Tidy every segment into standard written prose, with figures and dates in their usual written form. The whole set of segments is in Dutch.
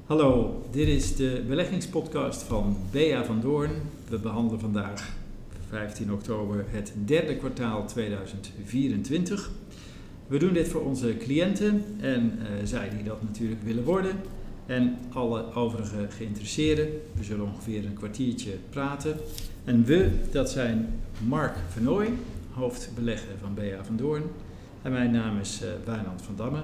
Hallo, dit is de beleggingspodcast van B.A. van Doorn. We behandelen vandaag, 15 oktober, het derde kwartaal 2024. We doen dit voor onze cliënten en zij die dat natuurlijk willen worden. En alle overige geïnteresseerden. We zullen ongeveer een kwartiertje praten. En we, dat zijn Mark Vernooy, hoofdbelegger van B.A. van Doorn. En mijn naam is Wijnand van Damme.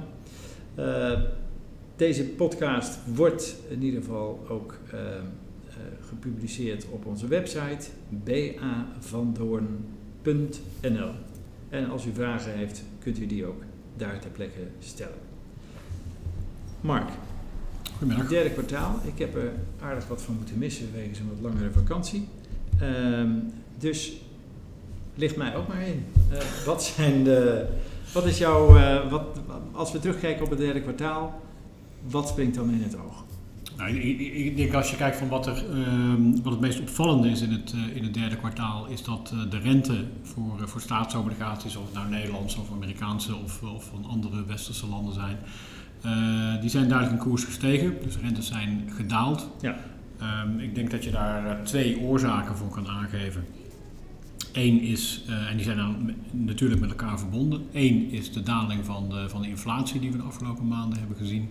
Deze podcast wordt in ieder geval ook gepubliceerd op onze website bavandoorn.nl. En als u vragen heeft, kunt u die ook daar ter plekke stellen. Mark, goedemiddag. Het derde kwartaal. Ik heb er aardig wat van moeten missen wegens een wat langere vakantie. Dus licht mij ook maar in. Wat is jouw, als we terugkijken op het derde kwartaal, wat springt dan in het oog? Nou, ik denk als je kijkt van wat het meest opvallende is in het derde kwartaal, is dat de rente voor staatsobligaties, of het nou Nederlandse of Amerikaanse of van andere westerse landen zijn, die zijn duidelijk in koers gestegen. Dus rentes zijn gedaald. Ja. Ik denk dat je daar twee oorzaken voor kan aangeven. Eén is, en die zijn dan natuurlijk met elkaar verbonden. Eén is de daling van de inflatie die we de afgelopen maanden hebben gezien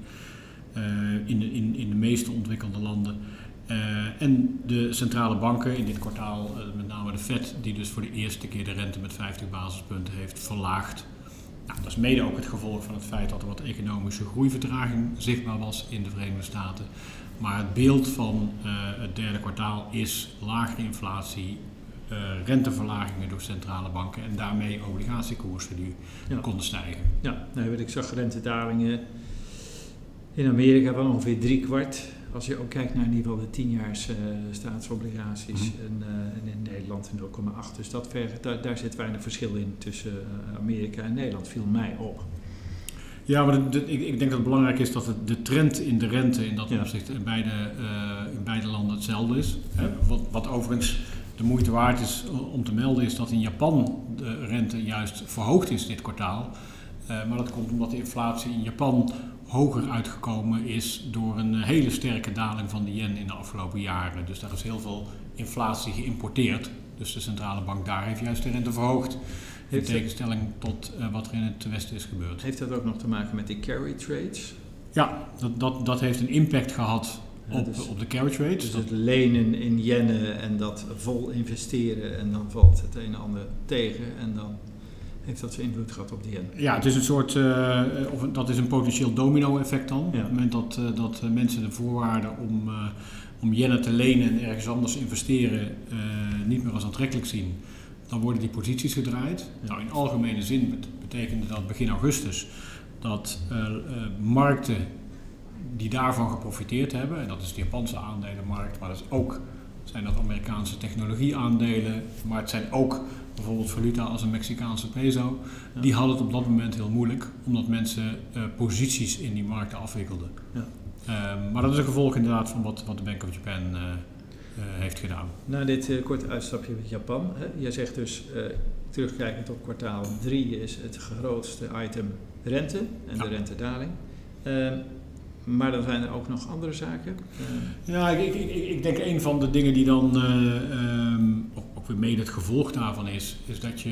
in de meeste ontwikkelde landen. En de centrale banken in dit kwartaal, met name de Fed, die dus voor de eerste keer de rente met 50 basispunten heeft verlaagd. Nou, dat is mede ook het gevolg van het feit dat er wat economische groeivertraging zichtbaar was in de Verenigde Staten. Maar het beeld van het derde kwartaal is lagere inflatie, renteverlagingen door centrale banken en daarmee obligatiekoersen die konden stijgen. Ja, ik zag rentedalingen in Amerika van ongeveer 3/4. Als je ook kijkt naar in ieder geval de 10-jaars staatsobligaties en in Nederland 0,8. Dus daar zit weinig verschil in tussen Amerika en Nederland, viel mij op. Ja, maar ik denk dat het belangrijk is dat de trend in de rente in dat opzicht in beide landen hetzelfde is. Wat overigens de moeite waard is om te melden is dat in Japan de rente juist verhoogd is dit kwartaal. Maar dat komt omdat de inflatie in Japan hoger uitgekomen is door een hele sterke daling van de yen in de afgelopen jaren. Dus daar is heel veel inflatie geïmporteerd. Dus de centrale bank daar heeft juist de rente verhoogd. In tegenstelling tot wat er in het Westen is gebeurd. Heeft dat ook nog te maken met die carry trades? Ja, dat heeft een impact gehad op de carry trades. Dus het lenen in yennen en dat vol investeren en dan valt het een en ander tegen en dan heeft dat zijn invloed gehad op de yen. Ja, het is een soort, dat is een potentieel domino-effect dan. Ja. Op het moment dat mensen de voorwaarden om yennen te lenen en ergens anders investeren niet meer als aantrekkelijk zien, dan worden die posities gedraaid. Ja. Nou, in algemene zin betekende dat begin augustus dat markten die daarvan geprofiteerd hebben, en dat is de Japanse aandelenmarkt, maar dat is ook zijn dat Amerikaanse technologieaandelen, maar het zijn ook bijvoorbeeld valuta als een Mexicaanse peso. Ja. Die hadden het op dat moment heel moeilijk, omdat mensen posities in die markten afwikkelden. Ja. Maar dat is een gevolg inderdaad van wat de Bank of Japan heeft gedaan. Na dit korte uitstapje met Japan, jij zegt dus terugkijkend op kwartaal 3 is het grootste item rente en de rentedaling. Maar dan zijn er ook nog andere zaken? Ja, ik denk een van de dingen die dan ook weer mede het gevolg daarvan is dat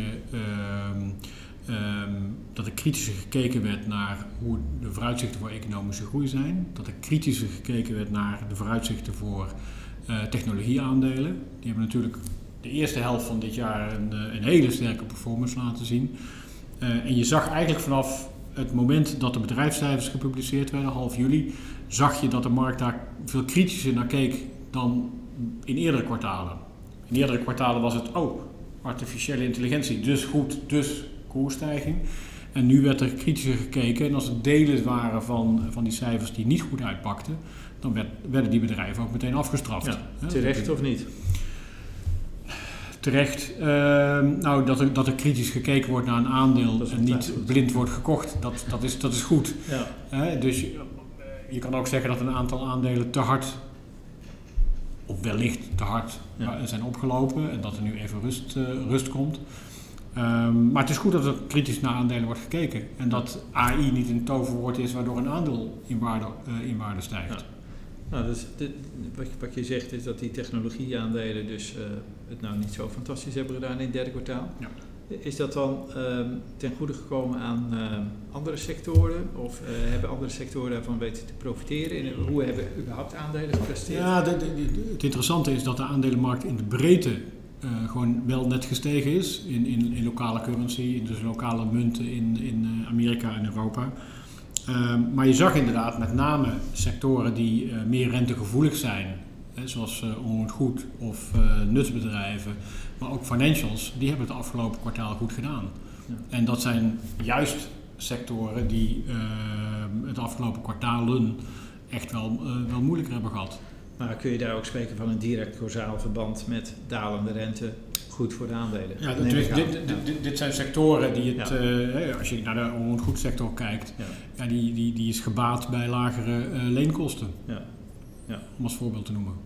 dat er kritischer gekeken werd naar hoe de vooruitzichten voor economische groei zijn. Dat er kritischer gekeken werd naar de vooruitzichten voor technologieaandelen. Die hebben natuurlijk de eerste helft van dit jaar een hele sterke performance laten zien. En je zag eigenlijk vanaf het moment dat de bedrijfscijfers gepubliceerd werden, half juli, zag je dat de markt daar veel kritischer naar keek dan in eerdere kwartalen. In eerdere kwartalen was het, artificiële intelligentie, dus goed, dus koersstijging. En nu werd er kritischer gekeken en als er delen waren van die cijfers die niet goed uitpakten, dan werden die bedrijven ook meteen afgestraft. Ja, terecht of niet? Terecht. Dat er kritisch gekeken wordt naar een aandeel en niet blind wordt gekocht, dat is goed. Ja. Dus je kan ook zeggen dat een aantal aandelen te hard, of wellicht te hard, zijn opgelopen en dat er nu even rust komt. Maar het is goed dat er kritisch naar aandelen wordt gekeken en dat AI niet een toverwoord is waardoor een aandeel in waarde stijgt. Nou, dus wat je zegt is dat die technologieaandelen dus het nou niet zo fantastisch hebben gedaan in het derde kwartaal. Ja. Is dat dan ten goede gekomen aan andere sectoren? Of hebben andere sectoren daarvan weten te profiteren? Hoe hebben überhaupt aandelen gepresteerd? Ja, het interessante is dat de aandelenmarkt in de breedte gewoon wel net gestegen is. In lokale currency, in dus lokale munten in Amerika en Europa. Maar je zag inderdaad met name sectoren die meer rentegevoelig zijn, zoals onroerend goed of nutsbedrijven, maar ook financials, die hebben het afgelopen kwartaal goed gedaan. Ja. En dat zijn juist sectoren die het afgelopen kwartalen echt wel moeilijker hebben gehad. Maar kun je daar ook spreken van een direct causaal verband met dalende rente? Goed voor de aandelen. Ja, dit zijn sectoren die het, als je naar de onroerend goed sector kijkt, die is gebaat bij lagere leenkosten. Ja. Om als voorbeeld te noemen.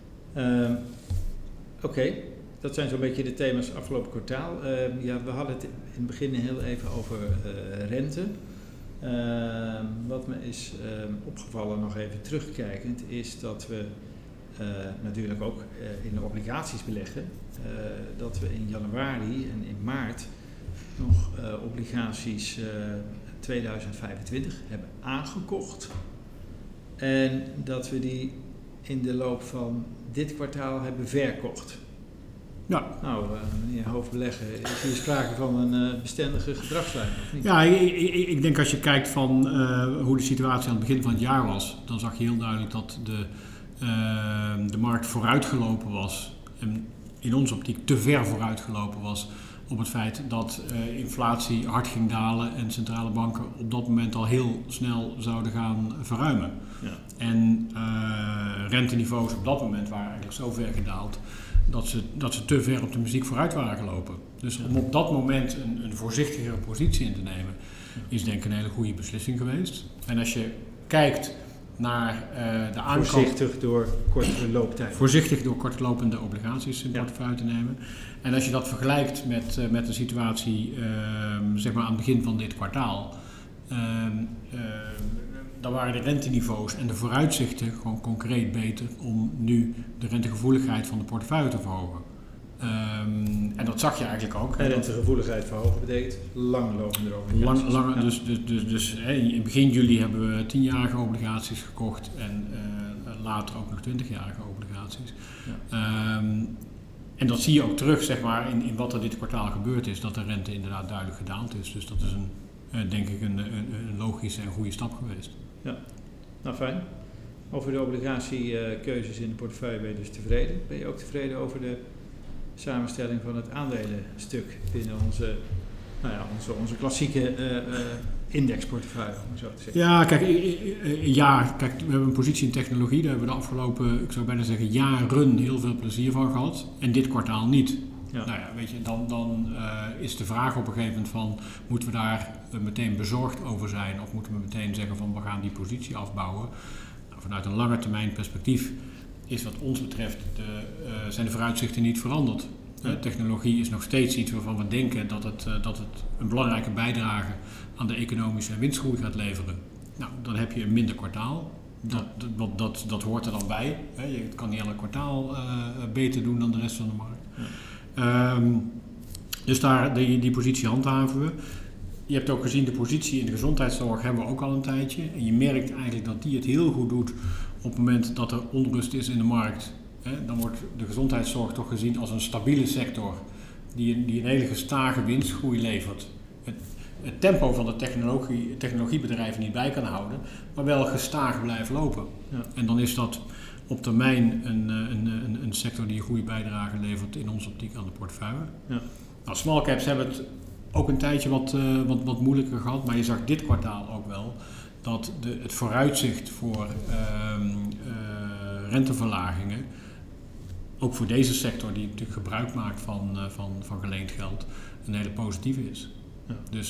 Oké, dat zijn zo'n beetje de thema's afgelopen kwartaal. We hadden het in het begin heel even over rente. Wat me is opgevallen, nog even terugkijkend, is dat we natuurlijk ook in de obligaties beleggen. Dat we in januari en in maart nog obligaties 2025 hebben aangekocht. En dat we die in de loop van dit kwartaal hebben verkocht. Ja. Nou, meneer Hoofdbelegger, is hier sprake van een bestendige gedragslijn, of niet? Ja, ik denk als je kijkt van hoe de situatie aan het begin van het jaar was, dan zag je heel duidelijk dat de markt vooruitgelopen was. En in onze optiek te ver vooruitgelopen was op het feit dat inflatie hard ging dalen en centrale banken op dat moment al heel snel zouden gaan verruimen. Ja. En renteniveaus op dat moment waren eigenlijk zo ver gedaald dat ze te ver op de muziek vooruit waren gelopen. Dus om op dat moment een voorzichtigere positie in te nemen, is denk ik een hele goede beslissing geweest. En als je kijkt naar de aankoop... Voorzichtig door kortere looptijd. Voorzichtig door kortlopende obligaties in portefeuille te nemen. En als je dat vergelijkt met de situatie zeg maar aan het begin van dit kwartaal, dan waren de renteniveaus en de vooruitzichten gewoon concreet beter om nu de rentegevoeligheid van de portefeuille te verhogen. En dat zag je eigenlijk ook. En rentegevoeligheid verhogen betekent langlopende obligaties. Dus in begin juli hebben we 10-jarige obligaties gekocht en later ook nog 20-jarige obligaties. Ja. En dat zie je ook terug zeg maar, in wat er dit kwartaal gebeurd is, dat de rente inderdaad duidelijk gedaald is. Dus dat is denk ik een logische en goede stap geweest. Ja, nou fijn. Over de obligatiekeuzes in de portefeuille ben je dus tevreden. Ben je ook tevreden over de samenstelling van het aandelenstuk binnen onze klassieke indexportefeuille, om zo te zeggen? Ja, kijk, we hebben een positie in technologie. Daar hebben we de afgelopen, ik zou bijna zeggen, jaren heel veel plezier van gehad. En dit kwartaal niet. Ja. Nou ja, weet je, dan is de vraag op een gegeven moment van, moeten we daar meteen bezorgd over zijn? Of moeten we meteen zeggen van, we gaan die positie afbouwen? Nou, vanuit een lange termijn perspectief is wat ons betreft zijn de vooruitzichten niet veranderd. Ja. Technologie is nog steeds iets waarvan we denken dat het een belangrijke bijdrage aan de economische en winstgroei gaat leveren. Nou, dan heb je een minder kwartaal. Dat hoort er dan bij. Je kan niet elk kwartaal beter doen dan de rest van de markt. Ja. Dus daar die positie handhaven we. Je hebt ook gezien, de positie in de gezondheidszorg hebben we ook al een tijdje. En je merkt eigenlijk dat die het heel goed doet op het moment dat er onrust is in de markt. Dan wordt de gezondheidszorg toch gezien als een stabiele sector die een hele gestage winstgroei levert. Het tempo van de technologiebedrijven niet bij kan houden, maar wel gestaag blijft lopen. Ja. En dan is dat op termijn een sector die een goede bijdrage levert in onze optiek aan de portefeuille. Ja. Nou, small caps hebben het ook een tijdje wat moeilijker gehad, maar je zag dit kwartaal ook wel dat het vooruitzicht voor renteverlagingen, ook voor deze sector die natuurlijk gebruik maakt van geleend geld, een hele positieve is. Ja. Dus,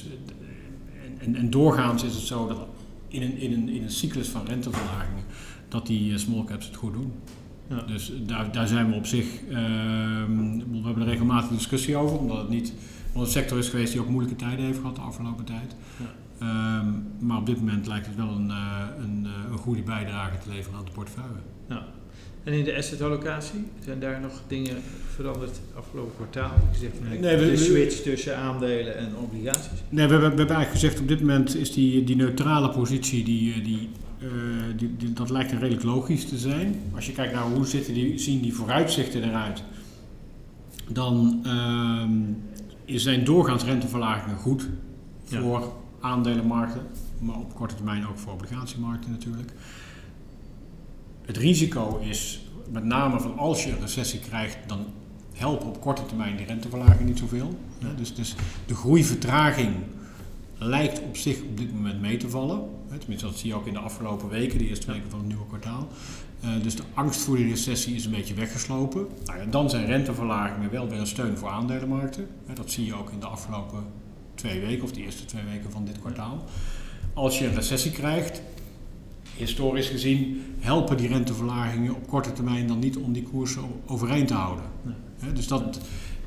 en doorgaans is het zo dat in een cyclus van renteverlagingen dat die small caps het goed doen. Ja. Dus daar zijn we op zich, we hebben er regelmatig discussie over, omdat het een sector is geweest die ook moeilijke tijden heeft gehad de afgelopen tijd. Maar op dit moment lijkt het wel een goede bijdrage te leveren aan de portefeuille. Ja. En in de asset-allocatie, zijn daar nog dingen veranderd het afgelopen kwartaal? Je zegt de switch tussen aandelen en obligaties? Nee, we hebben eigenlijk gezegd op dit moment is die neutrale positie, dat lijkt er redelijk logisch te zijn. Als je kijkt naar hoe zien die vooruitzichten eruit, dan zijn doorgaans renteverlagingen goed voor aandelenmarkten, maar op korte termijn ook voor obligatiemarkten natuurlijk. Het risico is met name van als je een recessie krijgt, dan helpen op korte termijn die renteverlaging niet zoveel. Ja. Dus de groeivertraging lijkt op zich op dit moment mee te vallen. Tenminste, dat zie je ook in de afgelopen weken, de eerste weken van het nieuwe kwartaal. Dus de angst voor die recessie is een beetje weggeslopen. Nou ja, dan zijn renteverlagingen wel weer een steun voor aandelenmarkten. Dat zie je ook in de afgelopen 2 weken of de eerste 2 weken van dit kwartaal. Als je een recessie krijgt, historisch gezien helpen die renteverlagingen op korte termijn dan niet om die koersen overeind te houden. Nee. Dus dat.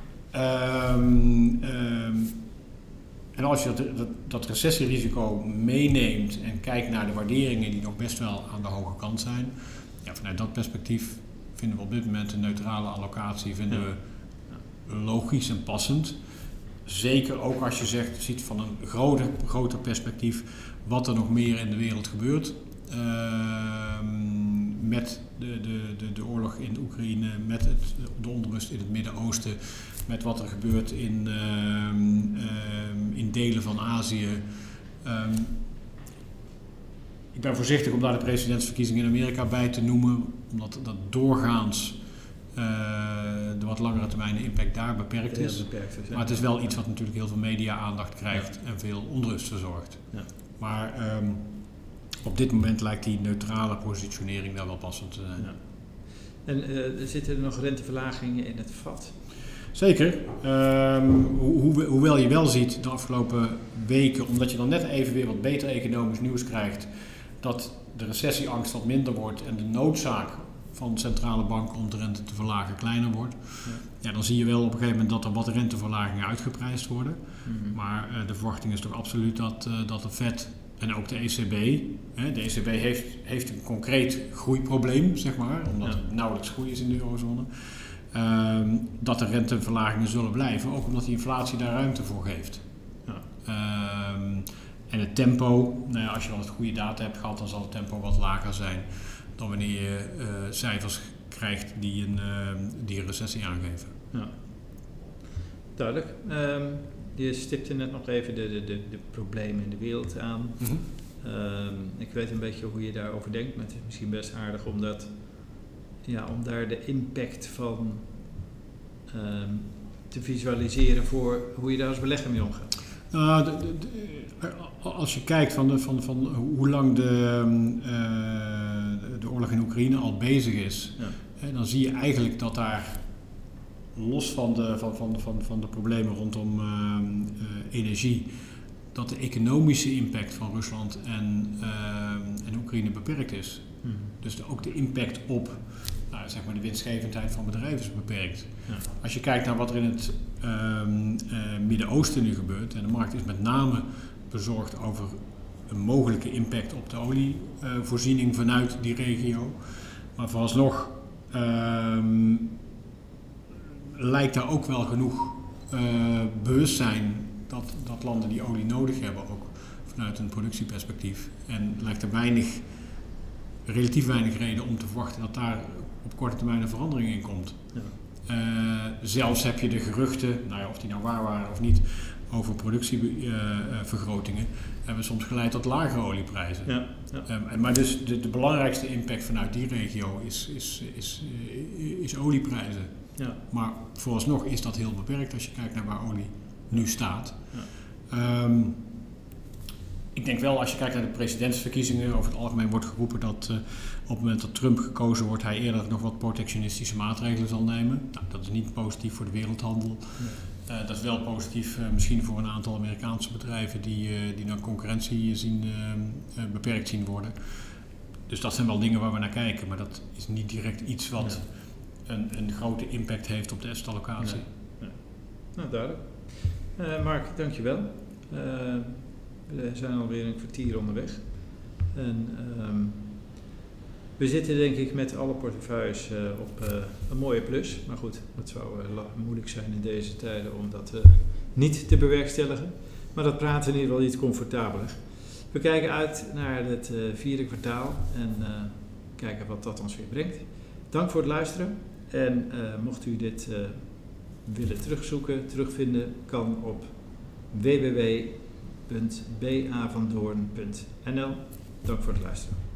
En als je dat recessierisico meeneemt en kijkt naar de waarderingen die nog best wel aan de hoge kant zijn, vanuit dat perspectief vinden we op dit moment een neutrale allocatie logisch en passend. Zeker ook als je ziet van een groter perspectief wat er nog meer in de wereld gebeurt. Met de oorlog in Oekraïne, met de onrust in het Midden-Oosten, met wat er gebeurt in delen van Azië. Ik ben voorzichtig om daar de presidentsverkiezingen in Amerika bij te noemen, omdat dat doorgaans de wat langere termijn impact daar beperkt is. Maar het is wel iets wat natuurlijk heel veel media-aandacht krijgt en veel onrust verzorgt. Ja. Maar op dit moment lijkt die neutrale positionering daar wel passend te zijn. Ja. En zitten er nog renteverlagingen in het vat? Zeker. Hoewel je wel ziet de afgelopen weken, omdat je dan net even weer wat beter economisch nieuws krijgt, dat de recessieangst wat minder wordt en de noodzaak van centrale banken om de rente te verlagen kleiner wordt. Ja, dan zie je wel op een gegeven moment dat er wat renteverlagingen uitgeprijsd worden. Mm-hmm. Maar de verwachting is toch absoluut dat de Fed en ook de ECB, de ECB heeft een concreet groeiprobleem, zeg maar, omdat er nauwelijks groei is in de eurozone. Dat de renteverlagingen zullen blijven, ook omdat die inflatie daar ruimte voor geeft. Ja. En het tempo, als je wel het goede data hebt gehad, dan zal het tempo wat lager zijn dan wanneer je cijfers krijgt die een recessie aangeven. Ja. Duidelijk. Je stipte net nog even de problemen in de wereld aan. Mm-hmm. Ik weet een beetje hoe je daarover denkt, maar het is misschien best aardig om daar de impact van te visualiseren voor hoe je daar als belegger mee omgaat. Als je kijkt van hoe lang de oorlog in Oekraïne al bezig is, dan zie je eigenlijk dat daar los van de problemen rondom zeg dat de economische impact van Rusland en Oekraïne beperkt is. Hmm. Dus ook de impact op zeg maar de winstgevendheid van bedrijven is beperkt. Ja. Als je kijkt naar wat er in het Midden-Oosten nu gebeurt, en de markt is met name bezorgd over een mogelijke impact op de olievoorziening vanuit die regio. Maar vooralsnog lijkt daar ook wel genoeg bewustzijn dat landen die olie nodig hebben, ook vanuit een productieperspectief. En lijkt er relatief weinig reden om te verwachten dat daar op korte termijn een verandering in komt. Ja. Zelfs heb je de geruchten, of die nou waar waren of niet, over productievergrotingen, hebben soms geleid tot lagere olieprijzen. Ja, ja. Maar dus de belangrijkste impact vanuit die regio is olieprijzen. Ja. Maar vooralsnog is dat heel beperkt als je kijkt naar waar olie nu staat. Ja. Ik denk wel, als je kijkt naar de presidentsverkiezingen, over het algemeen wordt geroepen dat op het moment dat Trump gekozen wordt, hij eerder nog wat protectionistische maatregelen zal nemen. Dat is niet positief voor de wereldhandel. Nee. Dat is wel positief misschien voor een aantal Amerikaanse bedrijven die naar concurrentie beperkt zien worden. Dus dat zijn wel dingen waar we naar kijken, maar dat is niet direct iets wat een grote impact heeft op de assetallocatie. Nee. Nou, duidelijk. Mark, dankjewel. We zijn alweer een kwartier onderweg. En we zitten denk ik met alle portefeuilles op een mooie plus. Maar goed, het zou moeilijk zijn in deze tijden om dat niet te bewerkstelligen. Maar dat praten in ieder geval iets comfortabeler. We kijken uit naar het vierde kwartaal en kijken wat dat ons weer brengt. Dank voor het luisteren. En mocht u dit willen terugvinden, kan op www.bavandoorn.nl. Dank voor het luisteren.